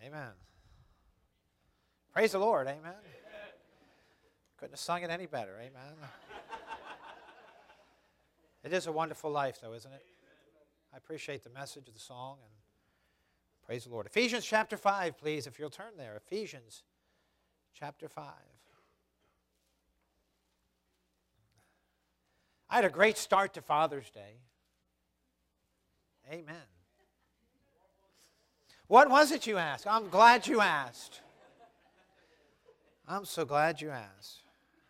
Amen. Praise the Lord. Amen. Couldn't have sung it any better. Amen. It is a wonderful life, though, isn't it? I appreciate the message of the song, and praise the Lord. Ephesians chapter 5, please, if you'll turn there. Ephesians chapter 5. I had a great start to Father's Day. Amen. What was it, you ask? I'm glad you asked. I'm so glad you asked.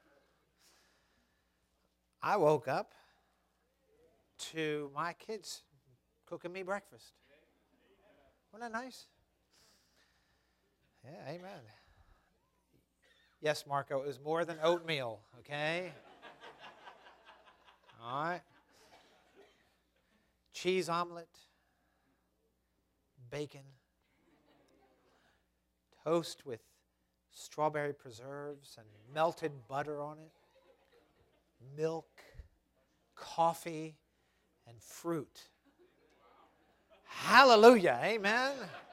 I woke up to my kids cooking me breakfast. Wasn't that nice? Yeah, amen. Yes, Marco, it was more than oatmeal, okay? All right. Cheese omelet, bacon, toast with strawberry preserves and melted butter on it, milk, coffee, and fruit. Hallelujah, amen.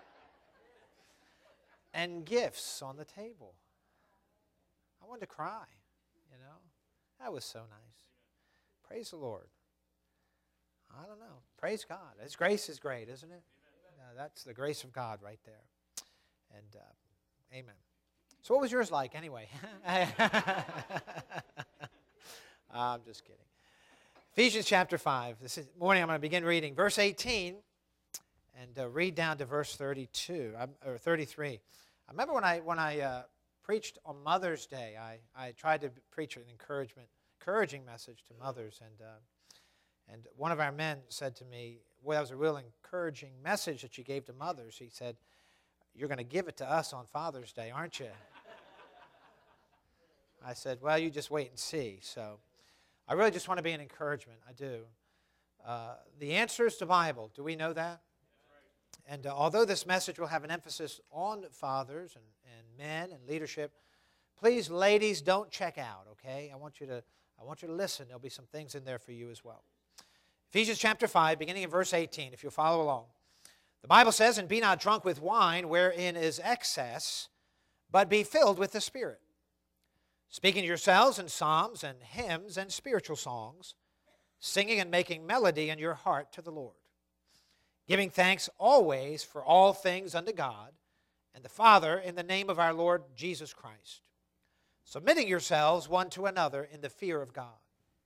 And gifts on the table. I wanted to cry, you know. That was so nice. Praise the Lord. I don't know. Praise God. His grace is great, isn't it? That's the grace of God right there. And amen. So what was yours like anyway? I'm just kidding. Ephesians chapter 5. This morning I'm going to begin reading verse 18 and read down to verse 32 or 33. I remember when I preached on Mother's Day, I tried to preach an encouraging message to mothers, and one of our men said to me, well, that was a real encouraging message that you gave to mothers. He said, you're going to give it to us on Father's Day, aren't you? I said, well, you just wait and see. So I really just want to be an encouragement. I do. The answer is the Bible. Do we know that? And although this message will have an emphasis on fathers and men and leadership, please, ladies, don't check out, okay? I want you to listen. There'll be some things in there for you as well. Ephesians chapter 5, beginning in verse 18, if you'll follow along. The Bible says, and be not drunk with wine, wherein is excess, but be filled with the Spirit, speaking to yourselves in psalms and hymns and spiritual songs, singing and making melody in your heart to the Lord, giving thanks always for all things unto God and the Father in the name of our Lord Jesus Christ, submitting yourselves one to another in the fear of God.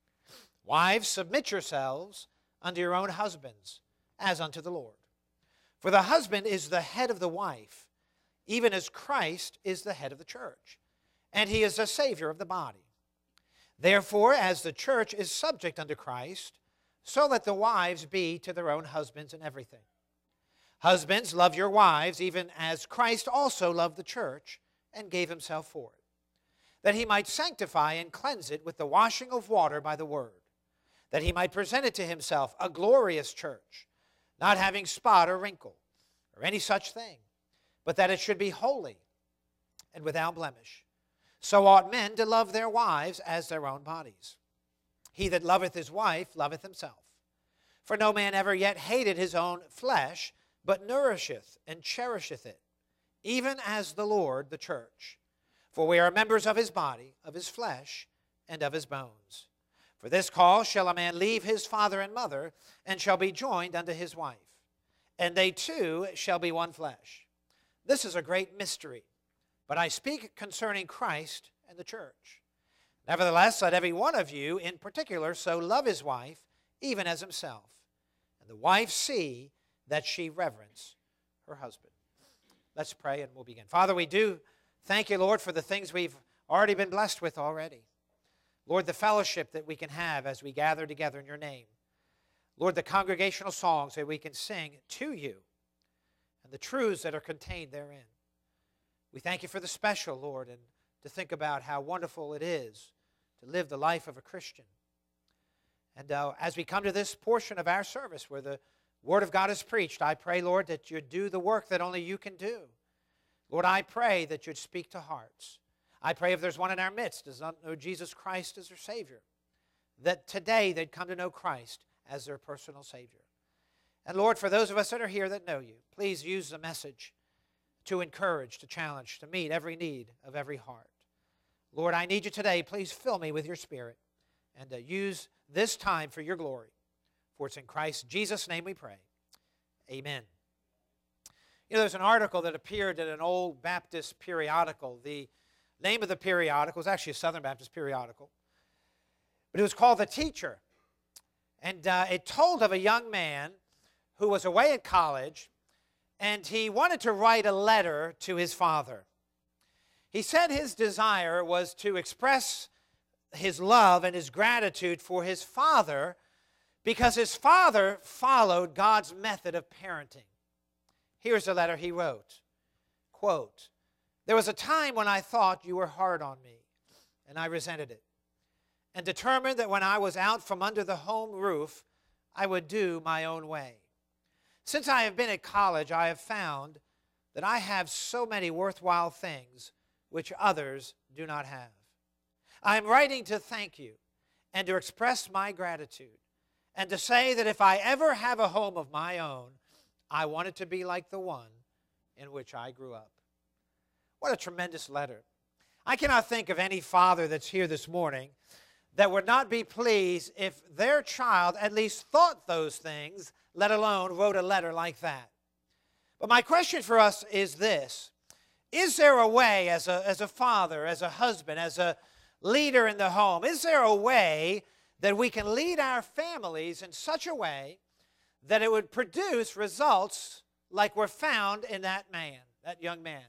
Wives, submit yourselves unto your own husbands, as unto the Lord. For the husband is the head of the wife, even as Christ is the head of the church, and he is the Savior of the body. Therefore, as the church is subject unto Christ, so let the wives be to their own husbands in everything. Husbands, love your wives, even as Christ also loved the church and gave himself for it, that he might sanctify and cleanse it with the washing of water by the word, that he might present it to himself a glorious church, not having spot or wrinkle or any such thing, but that it should be holy and without blemish. So ought men to love their wives as their own bodies. He that loveth his wife loveth himself. For no man ever yet hated his own flesh, but nourisheth and cherisheth it, even as the Lord the church. For we are members of his body, of his flesh, and of his bones. For this cause shall a man leave his father and mother, and shall be joined unto his wife, and they two shall be one flesh. This is a great mystery, but I speak concerning Christ and the church. Nevertheless, let every one of you in particular so love his wife, even as himself, and the wife see that she reverence her husband. Let's pray and we'll begin. Father, we do thank you, Lord, for the things we've already been blessed with already. Lord, the fellowship that we can have as we gather together in your name. Lord, the congregational songs that we can sing to you and the truths that are contained therein. We thank you for the special, Lord, and to think about how wonderful it is to live the life of a Christian. And as we come to this portion of our service where the Word of God is preached, I pray, Lord, that you'd do the work that only you can do. Lord, I pray that you'd speak to hearts. I pray if there's one in our midst does not know Jesus Christ as their Savior, that today they'd come to know Christ as their personal Savior. And Lord, for those of us that are here that know you, please use the message to encourage, to challenge, to meet every need of every heart. Lord, I need you today. Please fill me with your Spirit and use this time for your glory. For it's in Christ Jesus' name we pray. Amen. You know, there's an article that appeared in an old Baptist periodical. The name of the periodical was actually a Southern Baptist periodical, but it was called The Teacher. And it told of a young man who was away at college, and he wanted to write a letter to his father. He said his desire was to express his love and his gratitude for his father because his father followed God's method of parenting. Here's the letter he wrote. Quote, "There was a time when I thought you were hard on me, and I resented it, and determined that when I was out from under the home roof, I would do my own way. Since I have been at college, I have found that I have so many worthwhile things which others do not have. I am writing to thank you and to express my gratitude and to say that if I ever have a home of my own, I want it to be like the one in which I grew up." What a tremendous letter. I cannot think of any father that's here this morning that would not be pleased if their child at least thought those things, let alone wrote a letter like that. But my question for us is this: is there a way as a father, as a husband, as a leader in the home, is there a way that we can lead our families in such a way that it would produce results like were found in that man, that young man?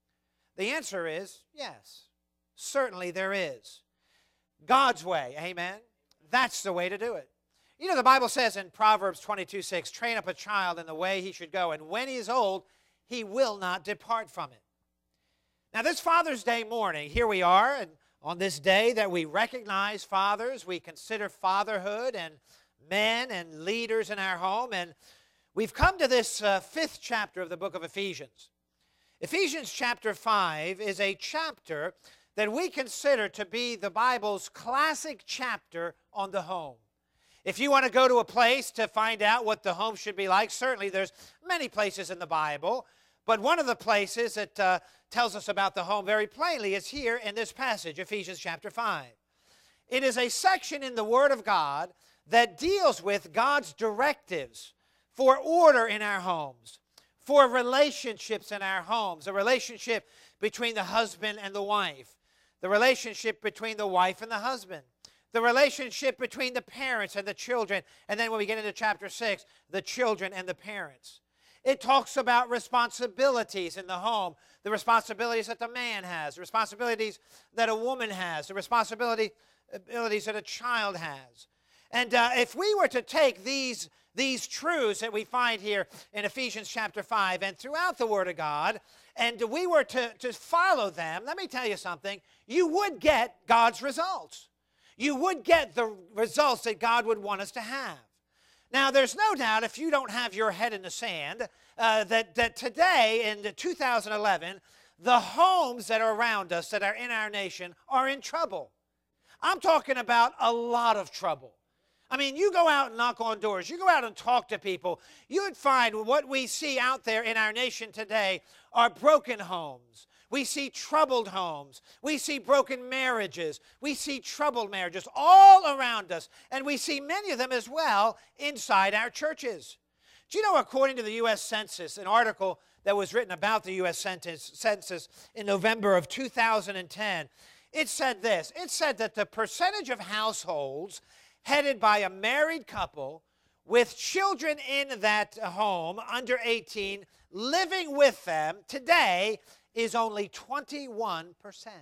The answer is yes. Certainly there is. God's way, amen? That's the way to do it. You know, the Bible says in Proverbs 22:6, "Train up a child in the way he should go, and when he is old, he will not depart from it." Now, this Father's Day morning, here we are, and on this day that we recognize fathers, we consider fatherhood and men and leaders in our home, and we've come to this fifth chapter of the book of Ephesians. Ephesians chapter 5 is a chapter that we consider to be the Bible's classic chapter on the home. If you want to go to a place to find out what the home should be like, certainly there's many places in the Bible, but one of the places that tells us about the home very plainly is here in this passage, Ephesians chapter 5. It is a section in the Word of God that deals with God's directives for order in our homes, for relationships in our homes, a relationship between the husband and the wife, the relationship between the wife and the husband, the relationship between the parents and the children, and then when we get into chapter 6, the children and the parents. It talks about responsibilities in the home, the responsibilities that the man has, the responsibilities that a woman has, the responsibilities that a child has. And if we were to take these truths that we find here in Ephesians chapter 5 and throughout the Word of God, and we were to follow them, let me tell you something, you would get God's results. You would get the results that God would want us to have. Now, there's no doubt, if you don't have your head in the sand, that today, in 2011, the homes that are around us, that are in our nation, are in trouble. I'm talking about a lot of trouble. I mean, you go out and knock on doors, you go out and talk to people, you would find what we see out there in our nation today are broken homes. We see troubled homes. We see broken marriages. We see troubled marriages all around us. And we see many of them as well inside our churches. Do you know, according to the U.S. Census, an article that was written about the U.S. Census in November of 2010, it said this. It said that the percentage of households headed by a married couple with children in that home under 18 living with them today is only 21%.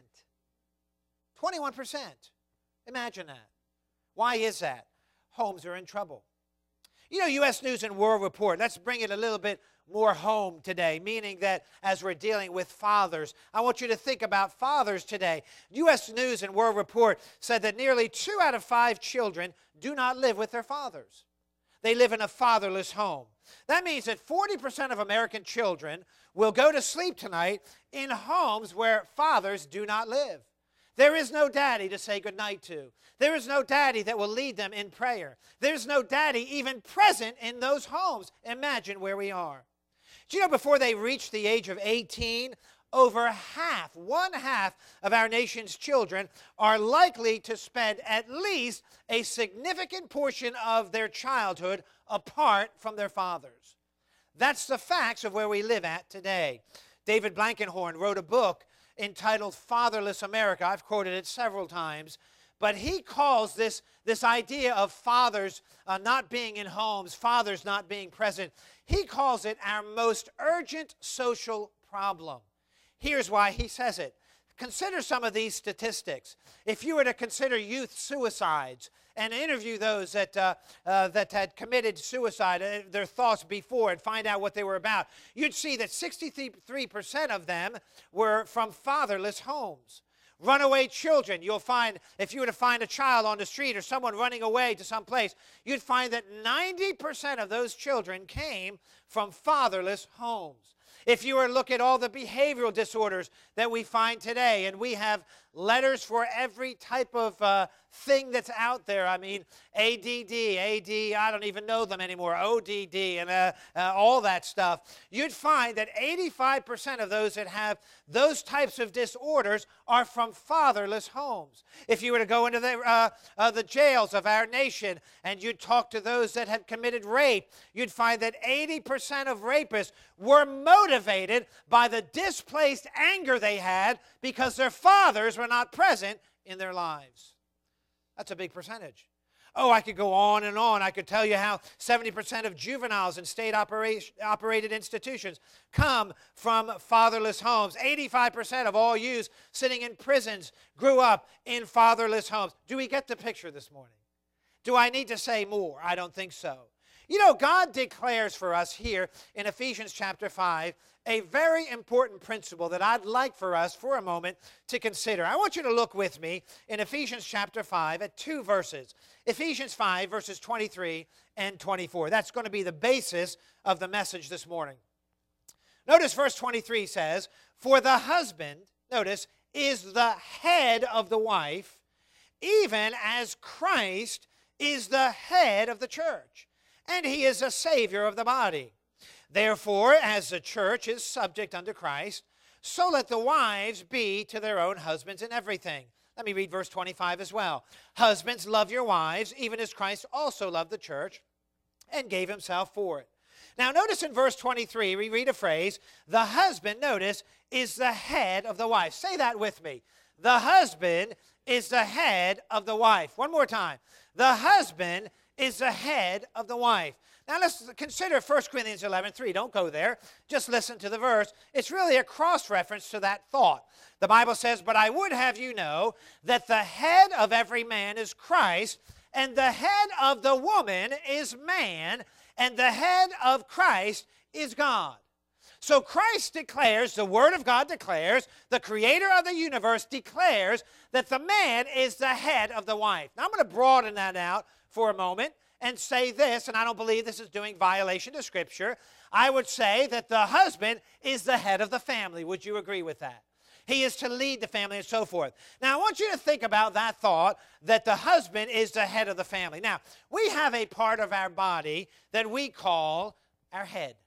21%. Imagine that. Why is that? Homes are in trouble. You know, U.S. News and World Report, let's bring it a little bit more home today, meaning that as we're dealing with fathers, I want you to think about fathers today. U.S. News and World Report said that nearly 2 out of 5 children do not live with their fathers. They live in a fatherless home. That means that 40% of American children will go to sleep tonight in homes where fathers do not live. There is no daddy to say goodnight to. There is no daddy that will lead them in prayer. There's no daddy even present in those homes. Imagine where we are. Do you know before they reach the age of 18, over half, 1/2 of our nation's children are likely to spend at least a significant portion of their childhood apart from their fathers. That's the facts of where we live at today. David Blankenhorn wrote a book entitled Fatherless America. I've quoted it several times. But he calls this idea of fathers not being in homes, fathers not being present, he calls it our most urgent social problem. Here's why he says it. Consider some of these statistics. If you were to consider youth suicides and interview those that had committed suicide, their thoughts before, and find out what they were about, you'd see that 63% of them were from fatherless homes. Runaway children, you'll find, if you were to find a child on the street or someone running away to some place, you'd find that 90% of those children came from fatherless homes. If you were to look at all the behavioral disorders that we find today, and we have letters for every type of thing that's out there. I mean, ADD, I don't even know them anymore, ODD, and all that stuff. You'd find that 85% of those that have those types of disorders are from fatherless homes. If you were to go into the jails of our nation and you'd talk to those that had committed rape, you'd find that 80% of rapists were motivated by the displaced anger they had because their fathers were not present in their lives. That's a big percentage. Oh, I could go on and on. I could tell you how 70% of juveniles in state-operated institutions come from fatherless homes. 85% of all youths sitting in prisons grew up in fatherless homes. Do we get the picture this morning? Do I need to say more? I don't think so. You know, God declares for us here in Ephesians chapter 5 a very important principle that I'd like for us for a moment to consider. I want you to look with me in Ephesians chapter 5 at 2 verses. Ephesians 5 verses 23 and 24. That's going to be the basis of the message this morning. Notice verse 23 says, "For the husband," notice, "is the head of the wife, even as Christ is the head of the church, and he is a Savior of the body. Therefore, as the church is subject unto Christ, so let the wives be to their own husbands in everything." Let me read verse 25 as well. "Husbands, love your wives, even as Christ also loved the church and gave himself for it." Now, notice in verse 23, we read a phrase, the husband, notice, is the head of the wife. Say that with me. The husband is the head of the wife. One more time. The husband is the head of the wife. Now let's consider 1 Corinthians 11:3. Don't go there. Just listen to the verse. It's really a cross-reference to that thought. The Bible says, "But I would have you know that the head of every man is Christ, and the head of the woman is man, and the head of Christ is God." So Christ declares, the Word of God declares, the Creator of the universe declares that the man is the head of the wife. Now I'm going to broaden that out for a moment and say this, and I don't believe this is doing violation to Scripture. I would say that the husband is the head of the family. Would you agree with that? He is to lead the family and so forth. Now, I want you to think about that thought, that the husband is the head of the family. Now, we have a part of our body that we call our head.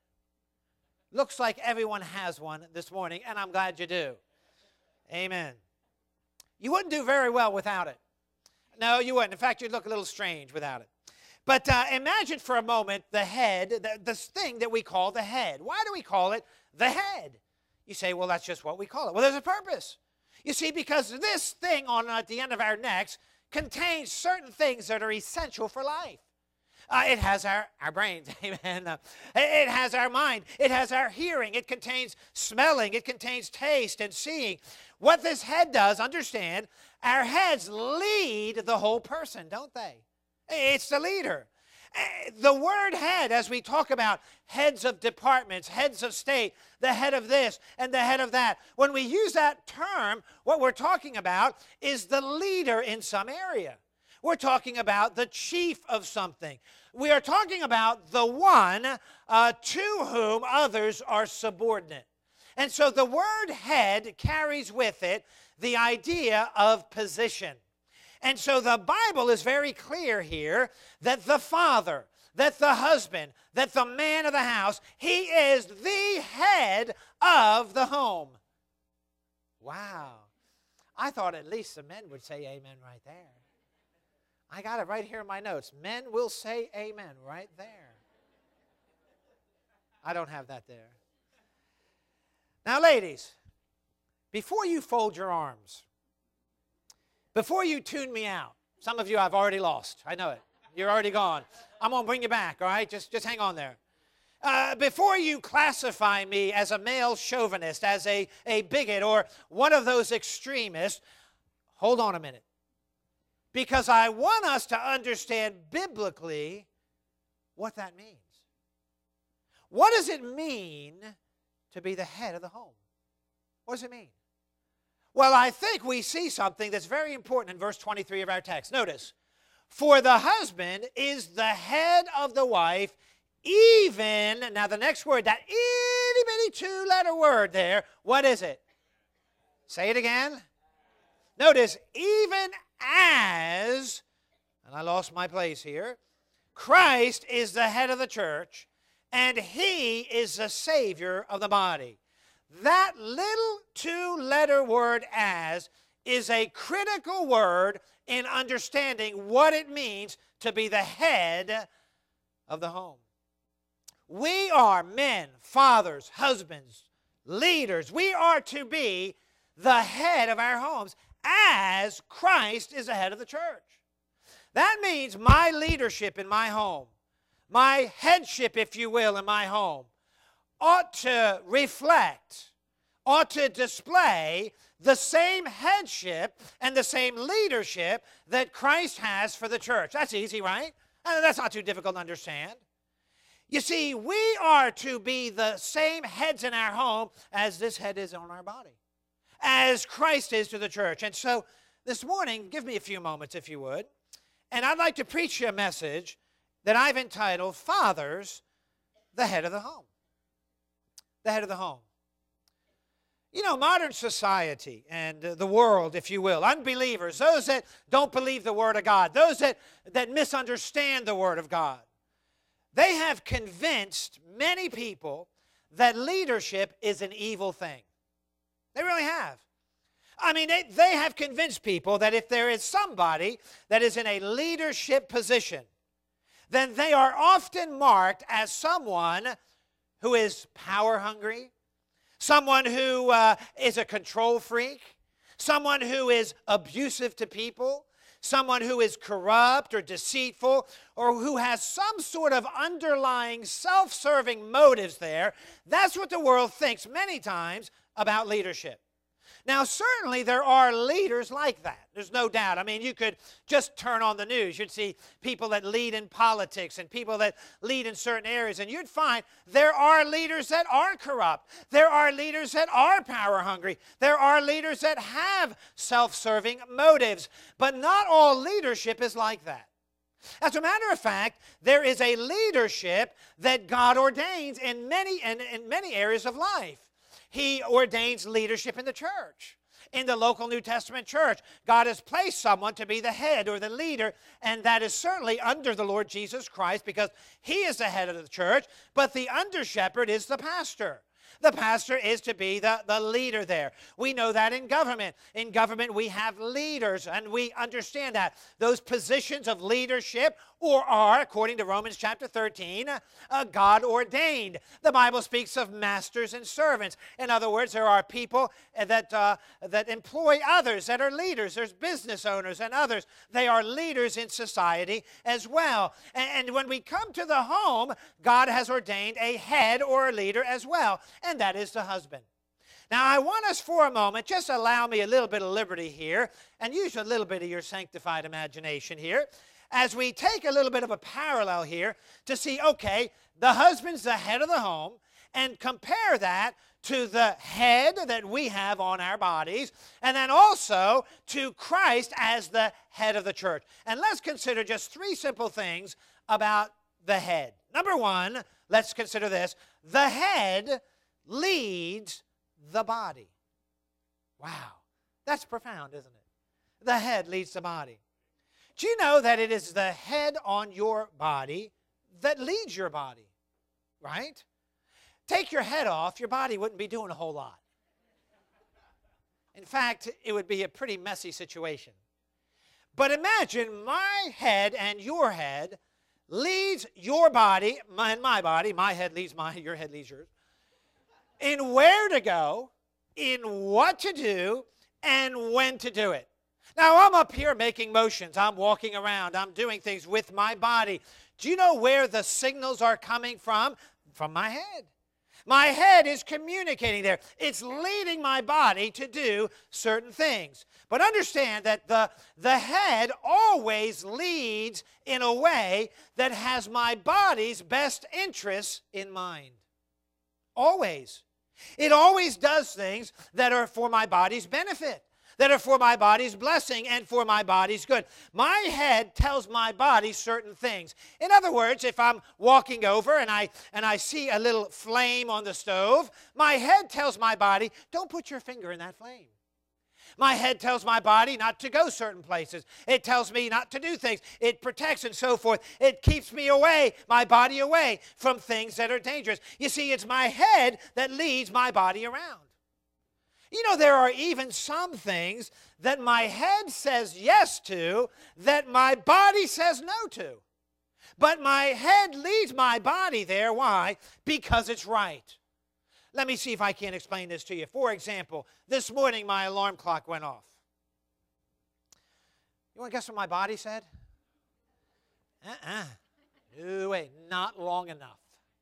Looks like everyone has one this morning, and I'm glad you do. Amen. You wouldn't do very well without it. No, you wouldn't. In fact, you'd look a little strange without it. But imagine for a moment the head, this thing that we call the head. Why do we call it the head? You say, well, that's just what we call it. Well, there's a purpose. You see, because this thing at the end of our necks contains certain things that are essential for life. It has our brains, amen. It has our mind. It has our hearing. It contains smelling. It contains taste and seeing. What this head does, understand, our heads lead the whole person, don't they? It's the leader. The word head, as we talk about heads of departments, heads of state, the head of this and the head of that, when we use that term, what we're talking about is the leader in some area. We're talking about the chief of something. We are talking about the one to whom others are subordinate. And so the word head carries with it the idea of position. And so the Bible is very clear here that the father, that the husband, that the man of the house, he is the head of the home. Wow. I thought at least the men would say amen right there. I got it right here in my notes. Men will say amen right there. I don't have that there. Now, ladies, before you fold your arms, before you tune me out, some of you I've already lost. I know it. You're already gone. I'm going to bring you back, all right? Just hang on there. Before you classify me as a male chauvinist, as a bigot, or one of those extremists, hold on a minute. Because I want us to understand biblically what that means. What does it mean to be the head of the home? What does it mean? Well, I think we see something that's very important in verse 23 of our text. Notice, for the husband is the head of the wife, even, now the next word, that itty-bitty two-letter word there, what is it? Say it again. Notice, even as, and I lost my place here, Christ is the head of the church, and he is the Savior of the body. That little two-letter word as is a critical word in understanding what it means to be the head of the home. We are men, fathers, husbands, leaders. We are to be the head of our homes as Christ is the head of the church. That means my leadership in my home, my headship, if you will, in my home, ought to reflect, ought to display the same headship and the same leadership that Christ has for the church. That's easy, right? That's not too difficult to understand. You see, we are to be the same heads in our home as this head is on our body, as Christ is to the church. And so this morning, give me a few moments if you would, and I'd like to preach you a message that I've entitled, Fathers, the Head of the Home. The head of the home. You know, modern society and the world, if you will, unbelievers, those that don't believe the Word of God, those that misunderstand the Word of God, they have convinced many people that leadership is an evil thing. They really have. I mean, they have convinced people that if there is somebody that is in a leadership position, then they are often marked as someone who is power hungry, someone who is a control freak, someone who is abusive to people, someone who is corrupt or deceitful, or who has some sort of underlying self-serving motives there. That's what the world thinks many times about leadership. Now, certainly there are leaders like that. There's no doubt. I mean, you could just turn on the news. You'd see people that lead in politics and people that lead in certain areas, and you'd find there are leaders that are corrupt. There are leaders that are power hungry. There are leaders that have self-serving motives. But not all leadership is like that. As a matter of fact, there is a leadership that God ordains in many areas of life. He ordains leadership in the church. In the local New Testament church, God has placed someone to be the head or the leader, and that is certainly under the Lord Jesus Christ because he is the head of the church, but the under-shepherd is the pastor. The pastor is to be the leader there. We know that in government. In government, we have leaders, and we understand that. Those positions of leadership are, according to Romans chapter 13, God ordained. The Bible speaks of masters and servants. In other words, there are people that employ others that are leaders. There's business owners and others. They are leaders in society as well. And when we come to the home, God has ordained a head or a leader as well, and that is the husband. Now, I want us for a moment, just allow me a little bit of liberty here, and use a little bit of your sanctified imagination here, as we take a little bit of a parallel here to see, okay, the husband's the head of the home, and compare that to the head that we have on our bodies, and then also to Christ as the head of the church. And let's consider just three simple things about the head. Number one, let's consider this. The head leads the body. Wow, that's profound, isn't it? The head leads the body. Do you know that it is the head on your body that leads your body, right? Take your head off, your body wouldn't be doing a whole lot. In fact, it would be a pretty messy situation. But imagine my head and your head leads your body, and my body, my head leads mine, your head leads yours, in where to go, in what to do, and when to do it. Now, I'm up here making motions. I'm walking around. I'm doing things with my body. Do you know where the signals are coming from? From my head. My head is communicating there. It's leading my body to do certain things. But understand that the head always leads in a way that has my body's best interests in mind. Always. It always does things that are for my body's benefit, that are for my body's blessing and for my body's good. My head tells my body certain things. In other words, if I'm walking over and I see a little flame on the stove, my head tells my body, don't put your finger in that flame. My head tells my body not to go certain places. It tells me not to do things. It protects and so forth. It keeps me away, my body away from things that are dangerous. You see, it's my head that leads my body around. You know, there are even some things that my head says yes to that my body says no to. But my head leads my body there. Why? Because it's right. Let me see if I can explain this to you. For example, this morning my alarm clock went off. You want to guess what my body said? No way, not long enough.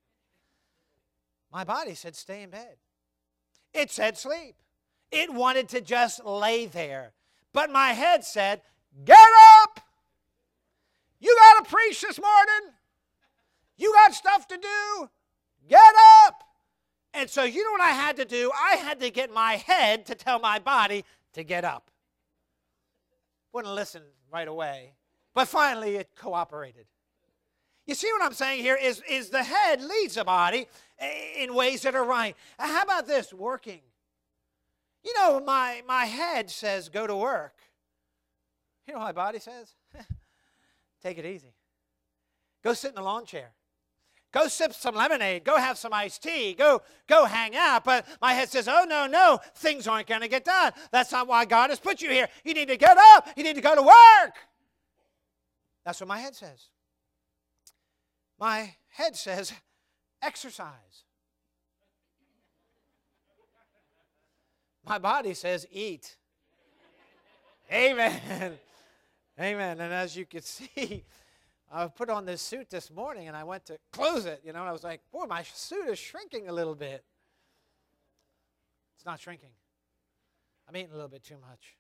My body said stay in bed. It said sleep. It wanted to just lay there. But my head said, get up! You got to preach this morning. You got stuff to do. Get up! And so you know what I had to do? I had to get my head to tell my body to get up. Wouldn't listen right away. But finally it cooperated. You see what I'm saying here is the head leads the body in ways that are right. How about this? Working. You know, my head says go to work. You know what my body says? Take it easy. Go sit in a lawn chair. Go sip some lemonade. Go have some iced tea. Go hang out. But my head says, oh, no, things aren't going to get done. That's not why God has put you here. You need to get up. You need to go to work. That's what my head says. My head says, exercise. My body says, eat. Amen. Amen. And as you can see, I put on this suit this morning and I went to close it, and I was like, boy, my suit is shrinking a little bit. It's not shrinking. I'm eating a little bit too much.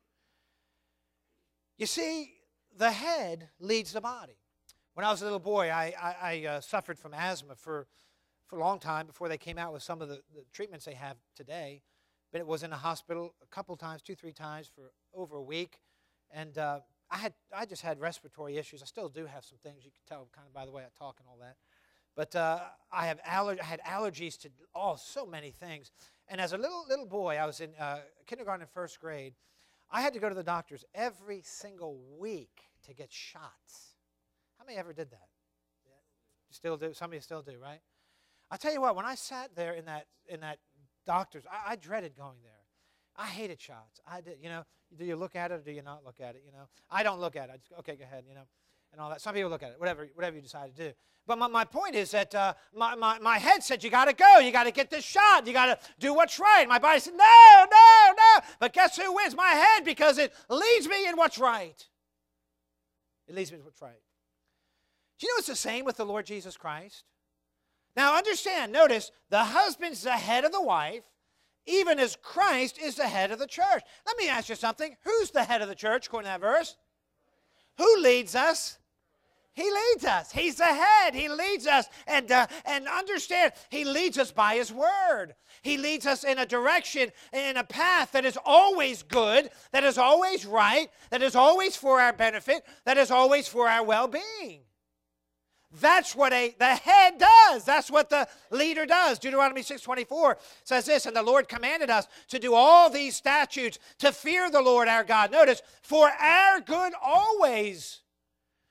You see, the head leads the body. When I was a little boy, I suffered from asthma for a long time before they came out with some of the treatments they have today. But it was in the hospital a couple times, 2-3 times for over a week. And I just had respiratory issues. I still do have some things. You can tell kind of by the way I talk and all that. But I had allergies to so many things. And as a little boy, I was in kindergarten and first grade. I had to go to the doctors every single week to get shots. How many ever did that? Yeah. You still do? Some of you still do, right? I'll tell you what, when I sat there in that doctor's, I dreaded going there. I hated shots. I did, do you look at it or do you not look at it, I don't look at it. I just go, okay, go ahead, and all that. Some people look at it, whatever you decide to do. But my point is that my head said, you got to go. You got to get this shot. You got to do what's right. My body said, no. But guess who wins? My head, because it leads me in what's right. It leads me in what's right. Do you know it's the same with the Lord Jesus Christ? Now understand, notice, the husband's the head of the wife, even as Christ is the head of the church. Let me ask you something. Who's the head of the church, according to that verse? Who leads us? He leads us. He's the head. He leads us. And understand, He leads us by His word. He leads us in a direction, in a path that is always good, that is always right, that is always for our benefit, that is always for our well-being. That's what the head does. That's what the leader does. Deuteronomy 6:24 says this, and the Lord commanded us to do all these statutes, to fear the Lord our God. Notice, for our good always.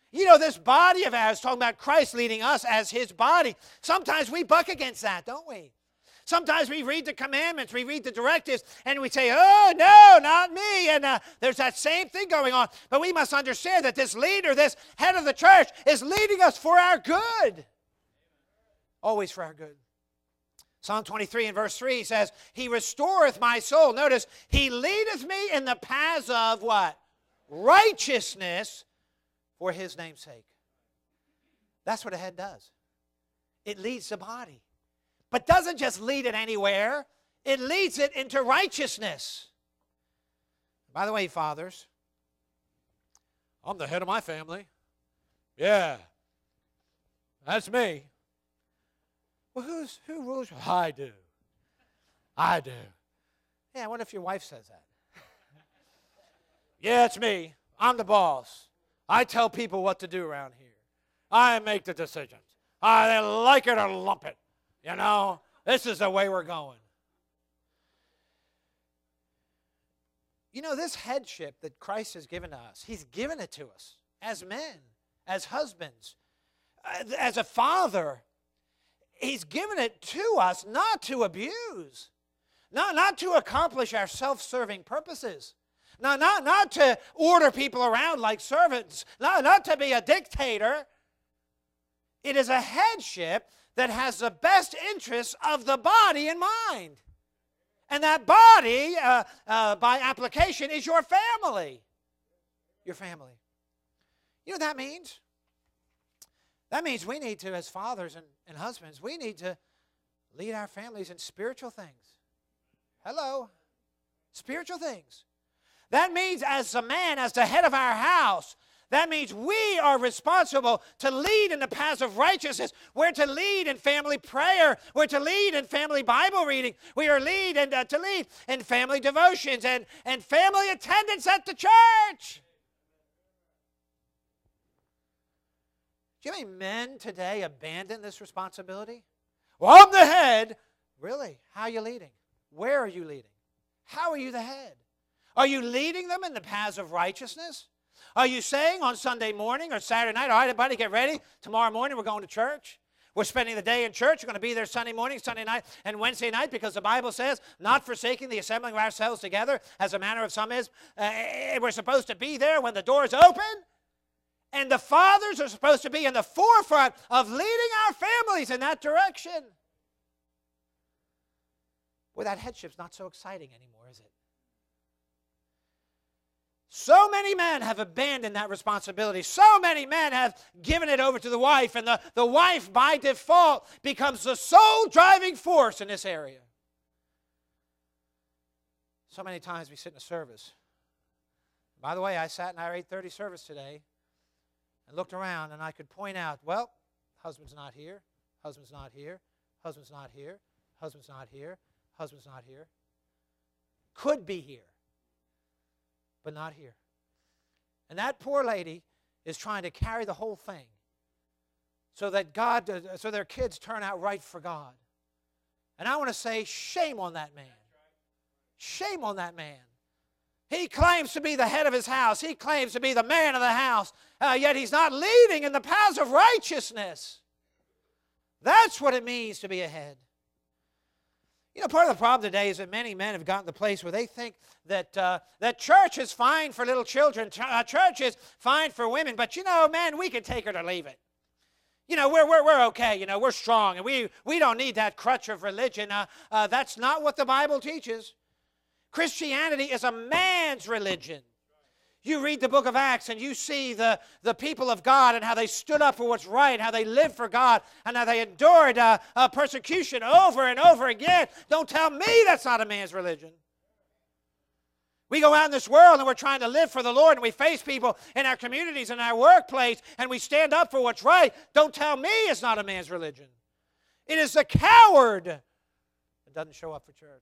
You know, this body of ours, talking about Christ leading us as his body, sometimes we buck against that, don't we? Sometimes we read the commandments, we read the directives, and we say, oh, no, not me. And there's that same thing going on. But we must understand that this leader, this head of the church, is leading us for our good. Always for our good. Psalm 23 and verse 3 says, he restoreth my soul. Notice, he leadeth me in the paths of what? Righteousness for his name's sake. That's what a head does. It leads the body. But doesn't just lead it anywhere. It leads it into righteousness. By the way, fathers, I'm the head of my family. Yeah, that's me. Well, who rules? I do. I do. Yeah, what if your wife says that? Yeah, it's me. I'm the boss. I tell people what to do around here. I make the decisions. They like it or lump it. You know, this is the way we're going. You know, this headship that Christ has given to us, he's given it to us as men, as husbands, as a father. He's given it to us not to abuse, not to accomplish our self-serving purposes, not to order people around like servants, not to be a dictator. It is a headship that has the best interests of the body in mind. And that body, by application, is your family. Your family. You know what that means? That means we need to, as fathers and husbands, we need to lead our families in spiritual things. Hello? Spiritual things. That means as a man, as the head of our house, that means we are responsible to lead in the paths of righteousness. We're to lead in family prayer. We're to lead in family Bible reading. We are to lead in family devotions and family attendance at the church. Do you know how many men today abandon this responsibility? Well, I'm the head. Really? How are you leading? Where are you leading? How are you the head? Are you leading them in the paths of righteousness? Are you saying on Sunday morning or Saturday night, all right, everybody, get ready. Tomorrow morning we're going to church. We're spending the day in church. We're going to be there Sunday morning, Sunday night, and Wednesday night because the Bible says, not forsaking the assembling of ourselves together, as a manner of some is. We're supposed to be there when the doors open. And the fathers are supposed to be in the forefront of leading our families in that direction. Well, that headship's not so exciting anymore, is it? So many men have abandoned that responsibility. So many men have given it over to the wife, and the wife, by default, becomes the sole driving force in this area. So many times we sit in a service. By the way, I sat in our 8:30 service today and looked around, and I could point out, well, husband's not here, husband's not here, husband's not here, husband's not here, husband's not here. Could be here, but not here. And that poor lady is trying to carry the whole thing so that so their kids turn out right for God. And I want to say, shame on that man. Shame on that man. He claims to be the head of his house. He claims to be the man of the house, yet he's not leading in the paths of righteousness. That's what it means to be a head. You know, part of the problem today is that many men have gotten to the place where they think that church is fine for little children, church is fine for women, but you know, man, we can take it or leave it. You know, we're okay, you know, we're strong, and we don't need that crutch of religion. That's not what the Bible teaches. Christianity is a man's religion. You read the book of Acts and you see the people of God and how they stood up for what's right, how they lived for God, and how they endured persecution over and over again. Don't tell me that's not a man's religion. We go out in this world and we're trying to live for the Lord, and we face people in our communities and our workplace, and we stand up for what's right. Don't tell me it's not a man's religion. It is the coward that doesn't show up for church.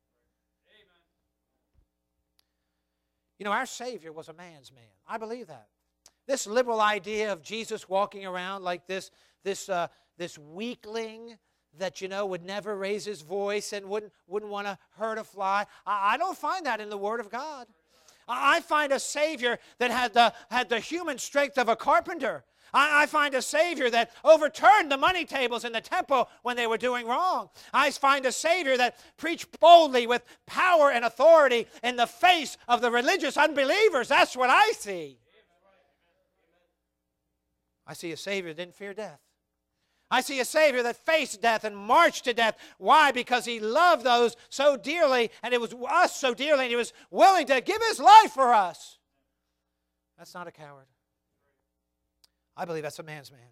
You know, our Savior was a man's man. I believe that. This liberal idea of Jesus walking around like this weakling that, you know, would never raise his voice and wouldn't want to hurt a fly, I don't find that in the Word of God. I find a Savior that had the human strength of a carpenter. I find a Savior that overturned the money tables in the temple when they were doing wrong. I find a Savior that preached boldly with power and authority in the face of the religious unbelievers. That's what I see. I see a Savior that didn't fear death. I see a Savior that faced death and marched to death. Why? Because He loved those so dearly, and it was us so dearly, and He was willing to give His life for us. That's not a coward. I believe that's a man's man.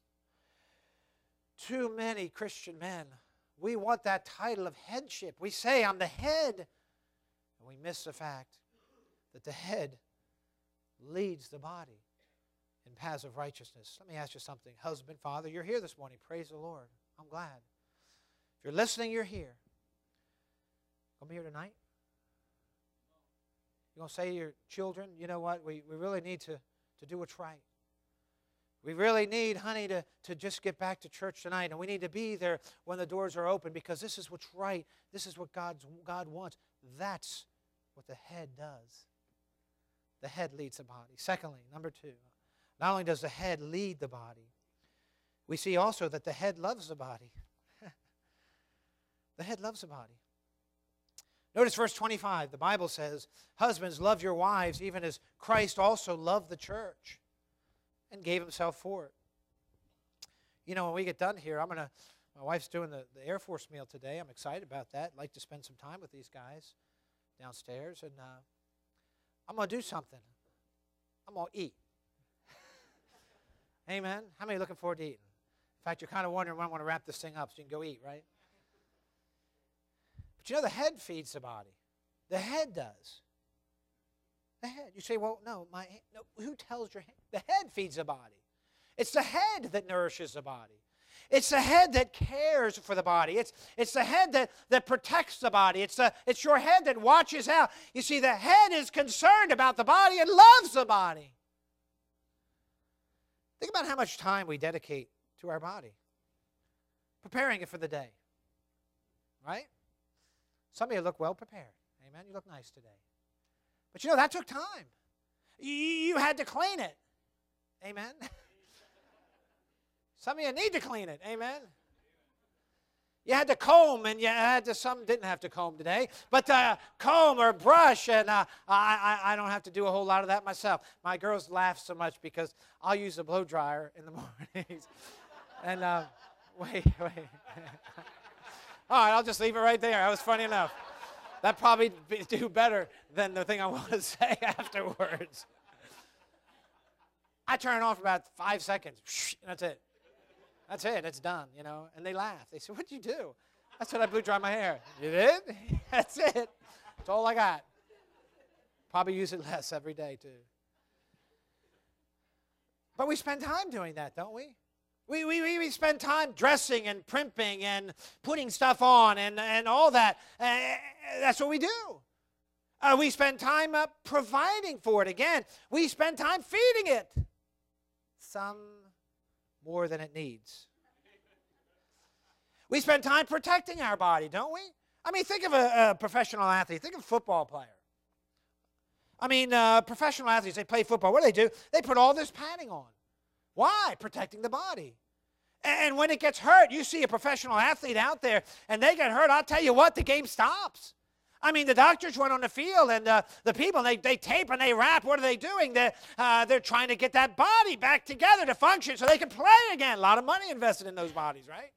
Too many Christian men, we want that title of headship. We say, I'm the head. And we miss the fact that the head leads the body in paths of righteousness. Let me ask you something. Husband, father, you're here this morning. Praise the Lord. I'm glad. If you're listening, you're here. Come here tonight. You're going to say to your children, you know what, we really need to do what's right. We really need, honey, to just get back to church tonight. And we need to be there when the doors are open because this is what's right. This is what God wants. That's what the head does. The head leads the body. Secondly, number two, not only does the head lead the body, we see also that the head loves the body. The head loves the body. Notice verse 25. The Bible says, husbands, love your wives even as Christ also loved the church and gave Himself for it. You know, when we get done here, my wife's doing the Air Force meal today. I'm excited about that. I'd like to spend some time with these guys downstairs. And I'm going to do something. I'm going to eat. Amen? How many are looking forward to eating? In fact, you're kind of wondering when I want to wrap this thing up so you can go eat, right? But you know, the head feeds the body. The head does. The head. You say, well, no, who tells your head? The head feeds the body. It's the head that nourishes the body. It's the head that cares for the body. It's the head that protects the body. It's your head that watches out. You see, the head is concerned about the body and loves the body. Think about how much time we dedicate to our body, preparing it for the day, right? Some of you look well prepared. Amen? You look nice today. But you know, that took time. You had to clean it. Amen? Some of you need to clean it. Amen? You had to comb, and you had to, some didn't have to comb today, but comb or brush, and I don't have to do a whole lot of that myself. My girls laugh so much because I'll use a blow dryer in the mornings. And wait. All right, I'll just leave it right there. That was funny enough. That probably do better than the thing I want to say afterwards. I turn it on for about 5 seconds. And that's it. That's it. It's done, you know. And they laugh. They say, what'd you do? I said I blew dry my hair. You did? That's it. That's all I got. Probably use it less every day, too. But we spend time doing that, don't we? We spend time dressing and primping and putting stuff on and all that. That's what we do. We spend time providing for it. Again, we spend time feeding it. Some more than it needs. We spend time protecting our body, don't we? I mean, think of a professional athlete. Think of a football player. I mean, professional athletes, they play football. What do? They put all this padding on. Why? Protecting the body. And when it gets hurt, you see a professional athlete out there, and they get hurt, I'll tell you what, the game stops. I mean, the doctors went on the field, and the people, they tape and they wrap. What are they doing? They're trying to get that body back together to function so they can play again. A lot of money invested in those bodies, right?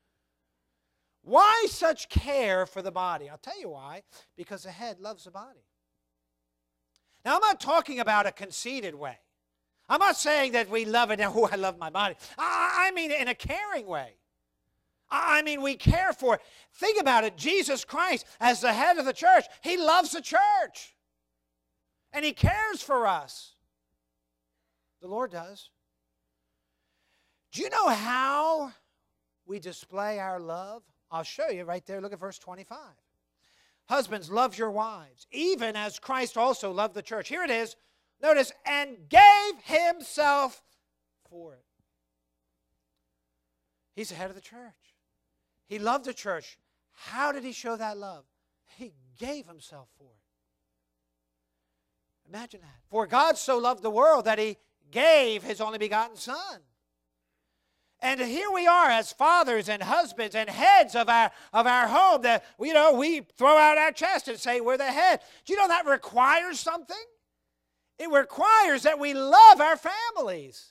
Why such care for the body? I'll tell you why. Because the head loves the body. Now, I'm not talking about a conceited way. I'm not saying that we love it, oh, I love my body. I mean in a caring way. I mean we care for it. Think about it. Jesus Christ, as the head of the church, He loves the church. And He cares for us. The Lord does. Do you know how we display our love? I'll show you right there. Look at verse 25. Husbands, love your wives, even as Christ also loved the church. Here it is. Notice, and gave Himself for it. He's the head of the church. He loved the church. How did He show that love? He gave Himself for it. Imagine that. For God so loved the world that He gave His only begotten Son. And here we are as fathers and husbands and heads of our home that, we throw out our chest and say we're the head. Do you know that requires something? It requires that we love our families,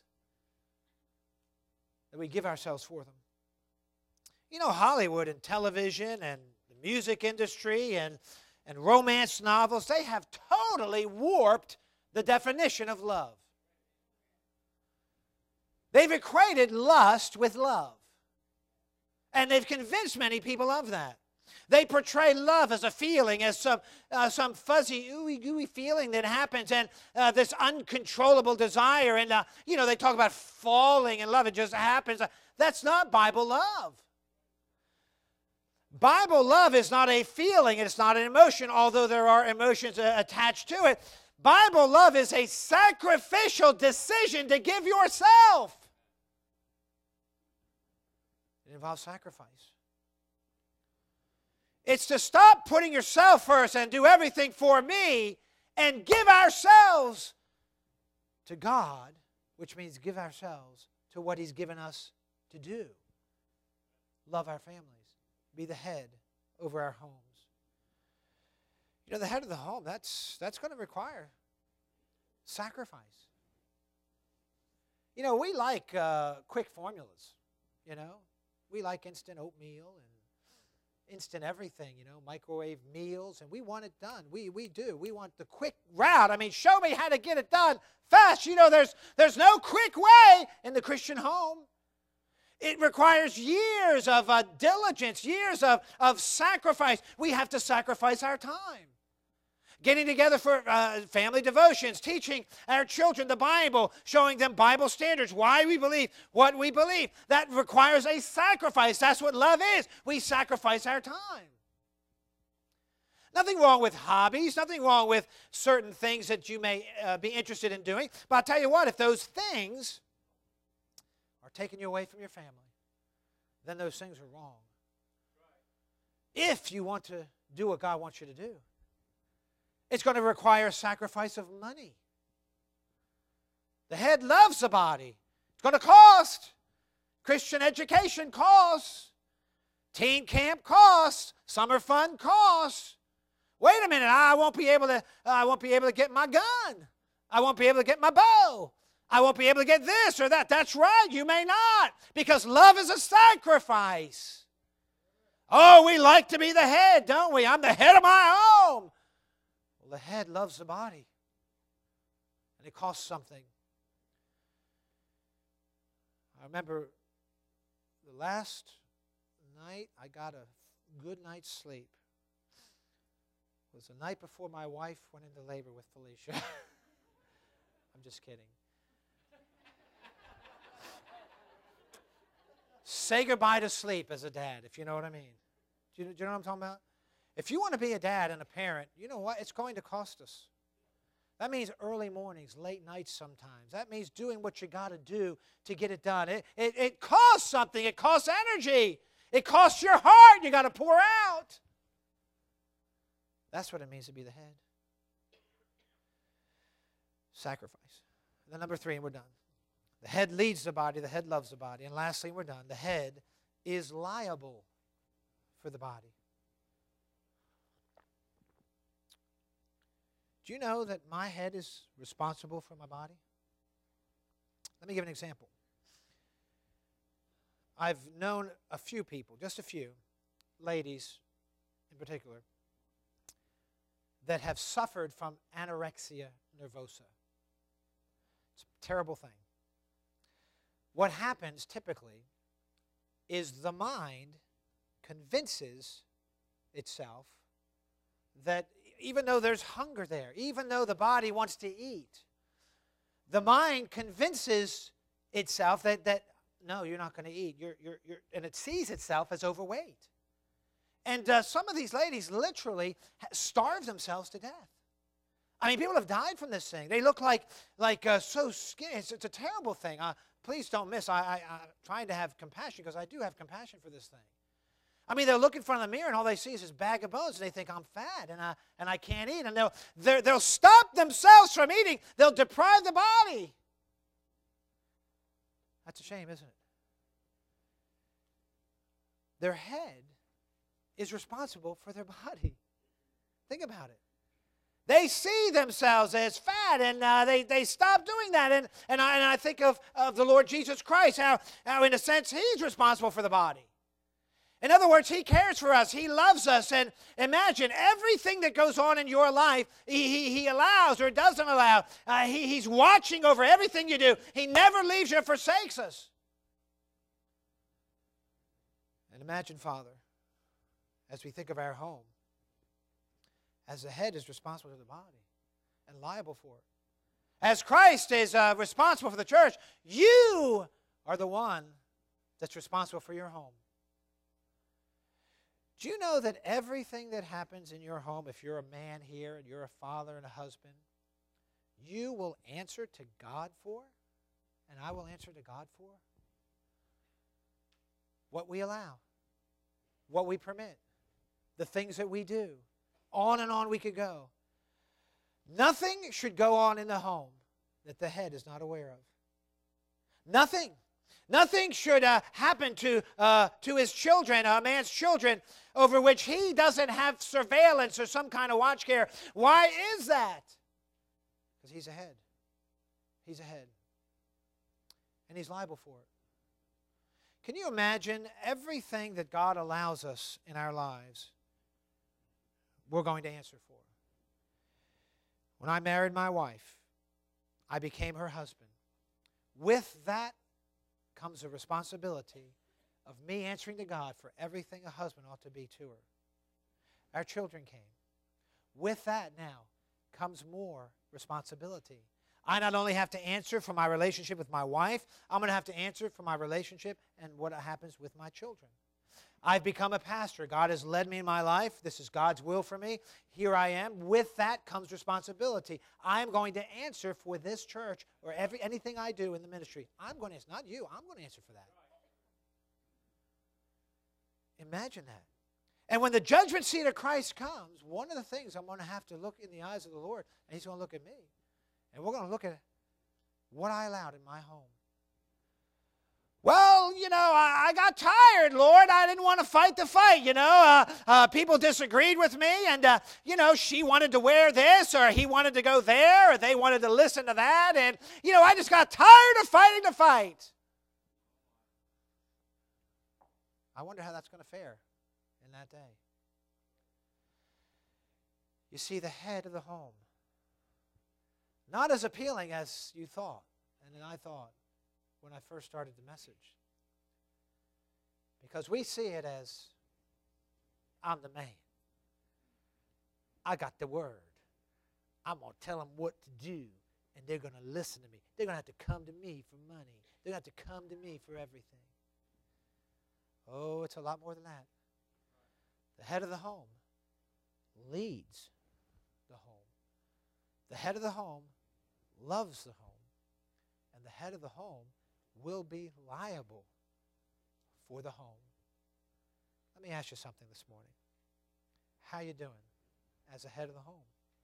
that we give ourselves for them. Hollywood and television and the music industry and romance novels, they have totally warped the definition of love. They've equated lust with love. And they've convinced many people of that. They portray love as a feeling, as some fuzzy, ooey-gooey feeling that happens, and this uncontrollable desire. And, they talk about falling in love. It just happens. That's not Bible love. Bible love is not a feeling. It's not an emotion, although there are emotions attached to it. Bible love is a sacrificial decision to give yourself. It involves sacrifice. It's to stop putting yourself first and do everything for me and give ourselves to God, which means give ourselves to what He's given us to do. Love our families. Be the head over our homes. The head of the home, that's going to require sacrifice. We like quick formulas, We like instant oatmeal and instant everything, microwave meals, and we want it done. We do. We want the quick route. Show me how to get it done fast. There's no quick way in the Christian home. It requires years of diligence, years of sacrifice. We have to sacrifice our time. Getting together for family devotions, teaching our children the Bible, showing them Bible standards, why we believe what we believe. That requires a sacrifice. That's what love is. We sacrifice our time. Nothing wrong with hobbies, nothing wrong with certain things that you may be interested in doing. But I'll tell you what, if those things are taking you away from your family, then those things are wrong. If you want to do what God wants you to do, it's going to require a sacrifice of money. The head loves the body. It's going to cost. Christian education costs. Teen camp costs. Summer fun costs. Wait a minute, I won't be able to get my gun. I won't be able to get my bow. I won't be able to get this or that. That's right, you may not, because love is a sacrifice. Oh, we like to be the head, don't we? I'm the head of my home. Well, the head loves the body, and it costs something. I remember the last night I got a good night's sleep. It was the night before my wife went into labor with Felicia. I'm just kidding. Say goodbye to sleep as a dad, if you know what I mean. Do you know what I'm talking about? If you want to be a dad and a parent, you know what? It's going to cost us. That means early mornings, late nights sometimes. That means doing what you got to do to get it done. It costs something. It costs energy. It costs your heart. You got to pour out. That's what it means to be the head. Sacrifice. And then number 3, and we're done. The head leads the body. The head loves the body. And lastly, we're done. The head is liable for the body. Do you know that my head is responsible for my body? Let me give an example. I've known a few people, just a few, ladies in particular, that have suffered from anorexia nervosa. It's a terrible thing. What happens typically is the mind convinces itself that even though there's hunger there, even though the body wants to eat, the mind convinces itself that no, you're not going to eat. And it sees itself as overweight. And some of these ladies literally starve themselves to death. I mean, people have died from this thing. They look like so skinny. It's a terrible thing. Please don't miss. I'm trying to have compassion because I do have compassion for this thing. I mean, they'll look in front of the mirror and all they see is this bag of bones, and they think, I'm fat and I can't eat. And they'll stop themselves from eating. They'll deprive the body. That's a shame, isn't it? Their head is responsible for their body. Think about it. They see themselves as fat, and they stop doing that. And I think of the Lord Jesus Christ, how in a sense He's responsible for the body. In other words, He cares for us. He loves us. And imagine everything that goes on in your life, He allows or doesn't allow. He's watching over everything you do. He never leaves you or forsakes us. And imagine, Father, as we think of our home, as the head is responsible for the body and liable for it. As Christ is responsible for the church, you are the one that's responsible for your home. Do you know that everything that happens in your home, if you're a man here and you're a father and a husband, you will answer to God for, and I will answer to God for? What we allow, what we permit, the things that we do. On and on we could go. Nothing should go on in the home that the head is not aware of. Nothing. Nothing should happen to his children, a man's children, over which he doesn't have surveillance or some kind of watch care. Why is that? Because he's ahead. He's ahead. And he's liable for it. Can you imagine everything that God allows us in our lives, we're going to answer for? When I married my wife, I became her husband. With that comes a responsibility of me answering to God for everything a husband ought to be to her. Our children came. With that now comes more responsibility. I not only have to answer for my relationship with my wife, I'm going to have to answer for my relationship and what happens with my children. I've become a pastor. God has led me in my life. This is God's will for me. Here I am. With that comes responsibility. I'm going to answer for this church or anything I do in the ministry. I'm going to answer, not you. I'm going to answer for that. Imagine that. And when the judgment seat of Christ comes, one of the things I'm going to have to look in the eyes of the Lord, and He's going to look at me. And we're going to look at what I allowed in my home. Well, I got tired, Lord. I didn't want to fight the fight, People disagreed with me, and, she wanted to wear this, or he wanted to go there, or they wanted to listen to that, and, I just got tired of fighting the fight. I wonder how that's going to fare in that day. You see, the head of the home, not as appealing as you thought, and I thought when I first started the message. Because we see it as, I'm the man. I got the word. I'm going to tell them what to do, and they're going to listen to me. They're going to have to come to me for money. They're going to have to come to me for everything. Oh, it's a lot more than that. The head of the home leads the home. The head of the home loves the home. And the head of the home will be liable for the home. Let me ask you something this morning. How you doing as a head of the home?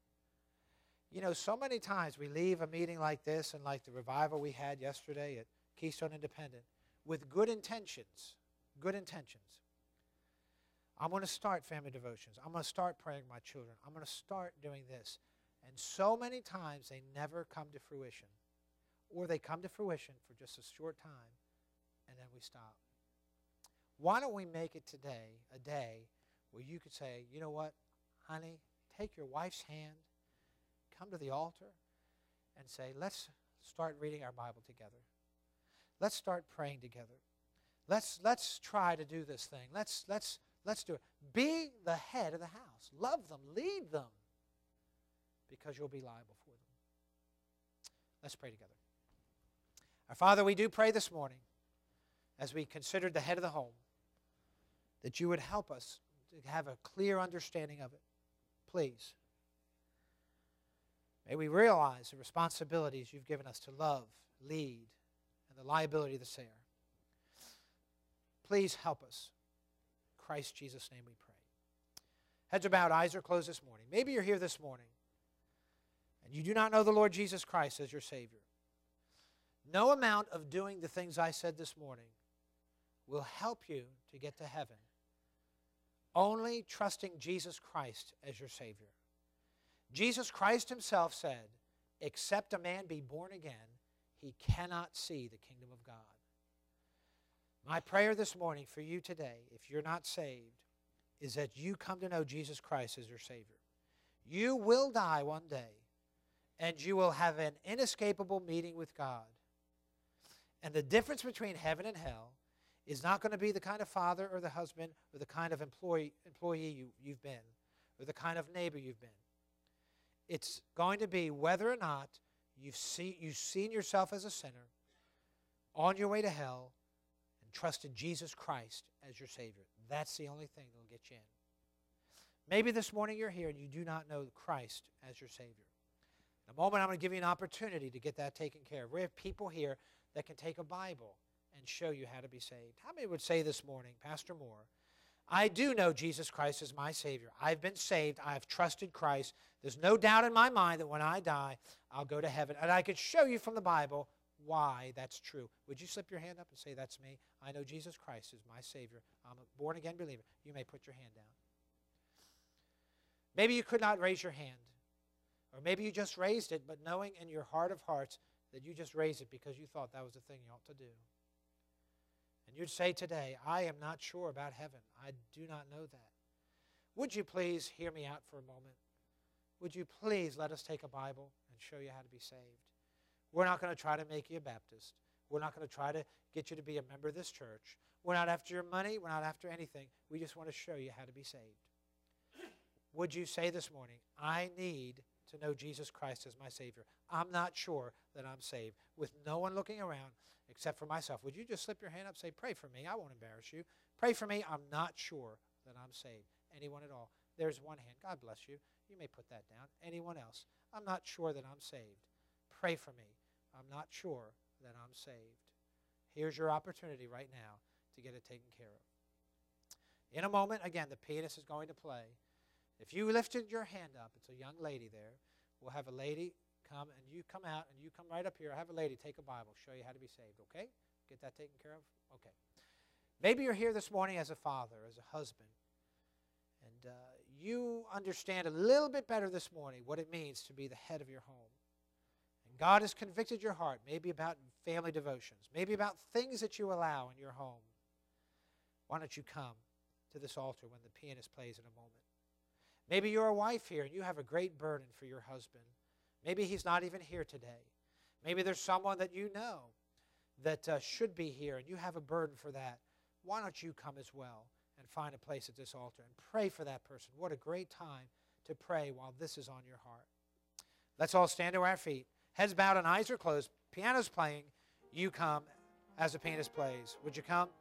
So many times we leave a meeting like this and like the revival we had yesterday at Keystone Independent with good intentions. Good intentions. I'm going to start family devotions. I'm going to start praying with my children. I'm going to start doing this. And so many times they never come to fruition. Or they come to fruition for just a short time, and then we stop. Why don't we make it today a day where you could say, you know what, honey, take your wife's hand, come to the altar, and say, let's start reading our Bible together. Let's start praying together. Let's try to do this thing. Let's do it. Be the head of the house. Love them. Lead them. Because you'll be liable for them. Let's pray together. Our Father, we do pray this morning, as we considered the head of the home, that you would help us to have a clear understanding of it. Please. May we realize the responsibilities you've given us to love, lead, and the liability to share. Please help us. In Christ Jesus' name we pray. Heads are bowed, eyes are closed this morning. Maybe you're here this morning and you do not know the Lord Jesus Christ as your Savior. No amount of doing the things I said this morning will help you to get to heaven. Only trusting Jesus Christ as your Savior. Jesus Christ himself said, except a man be born again, he cannot see the kingdom of God. My prayer this morning for you today, if you're not saved, is that you come to know Jesus Christ as your Savior. You will die one day, and you will have an inescapable meeting with God. And the difference between heaven and hell is not going to be the kind of father or the husband or the kind of employee you've been or the kind of neighbor you've been. It's going to be whether or not you've seen yourself as a sinner on your way to hell and trusted Jesus Christ as your Savior. That's the only thing that will get you in. Maybe this morning you're here and you do not know Christ as your Savior. In a moment, I'm going to give you an opportunity to get that taken care of. We have people here that can take a Bible and show you how to be saved. How many would say this morning, Pastor Moore, I do know Jesus Christ as my Savior. I've been saved. I've trusted Christ. There's no doubt in my mind that when I die, I'll go to heaven. And I could show you from the Bible why that's true. Would you slip your hand up and say, that's me? I know Jesus Christ is my Savior. I'm a born-again believer. You may put your hand down. Maybe you could not raise your hand. Or maybe you just raised it, but knowing in your heart of hearts that you just raised it because you thought that was the thing you ought to do. And you'd say today, I am not sure about heaven. I do not know that. Would you please hear me out for a moment? Would you please let us take a Bible and show you how to be saved? We're not going to try to make you a Baptist. We're not going to try to get you to be a member of this church. We're not after your money. We're not after anything. We just want to show you how to be saved. Would you say this morning, I need to know Jesus Christ as my Savior. I'm not sure that I'm saved. With no one looking around except for myself. Would you just slip your hand up and say, pray for me. I won't embarrass you. Pray for me. I'm not sure that I'm saved. Anyone at all? There's one hand. God bless you. You may put that down. Anyone else? I'm not sure that I'm saved. Pray for me. I'm not sure that I'm saved. Here's your opportunity right now to get it taken care of. In a moment, again, the pianist is going to play. If you lifted your hand up, it's a young lady there. We'll have a lady come, and you come out, and you come right up here. I'll have a lady take a Bible, show you how to be saved, okay? Get that taken care of? Okay. Maybe you're here this morning as a father, as a husband, and you understand a little bit better this morning what it means to be the head of your home. And God has convicted your heart, maybe about family devotions, maybe about things that you allow in your home. Why don't you come to this altar when the pianist plays in a moment? Maybe you're a wife here and you have a great burden for your husband. Maybe he's not even here today. Maybe there's someone that you know that should be here and you have a burden for that. Why don't you come as well and find a place at this altar and pray for that person? What a great time to pray while this is on your heart. Let's all stand to our feet. Heads bowed and eyes are closed. Piano's playing. You come as the pianist plays. Would you come?